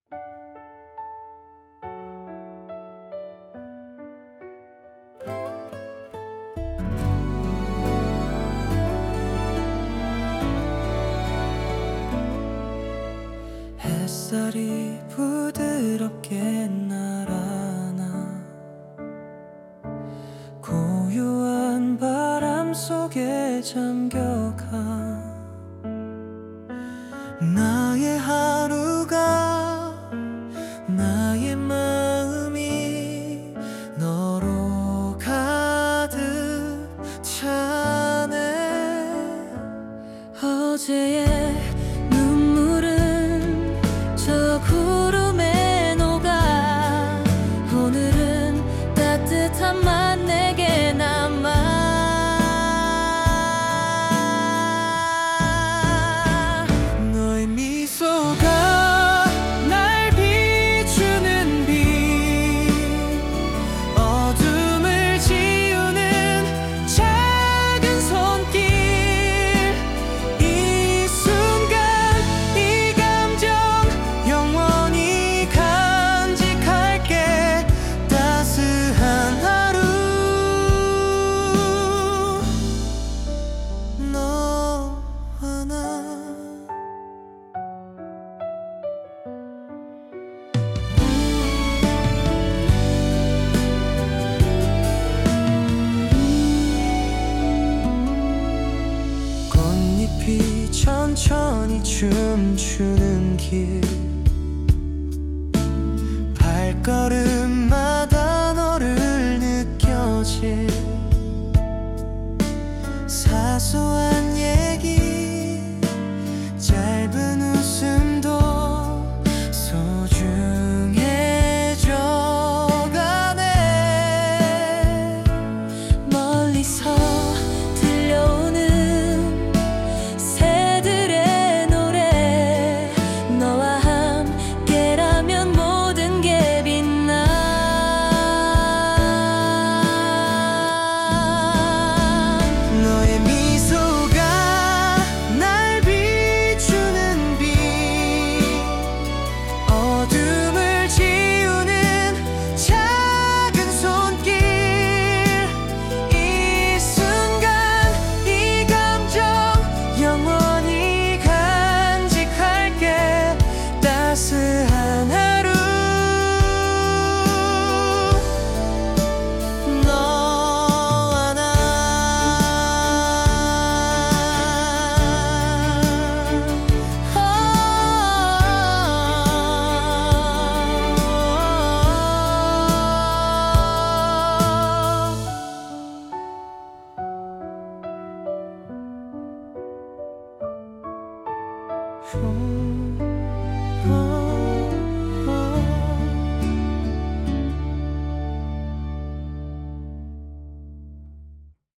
햇살이 부드럽게 날아나 고요한 바람 속에 잠겨가 나의 하루가 나의 마음이 너로 가득 차네 어제의 눈물은 저 구름에 녹아 오늘은 따뜻한 맛 내게 남아 너의 미소가 날 비추는 빛 어둠을 지우는 작은 손길 이 순간 이 감정 영원히 간직할게 따스한 하루 너와 나 꽃잎이 천천히 춤추는 길 발걸음마다 너를 느껴질 사소한 얘기 짧은 웃음도 소중해져가네 멀리서 들려오는 새들의 노래 너와 함께라면 모든 게 빛나 너의 미소가 날 비추는 빛 어둠을 지우는 작은 손길 이 순간 이 감정 영원히 간직할게 따스한 하루 너와 나 어.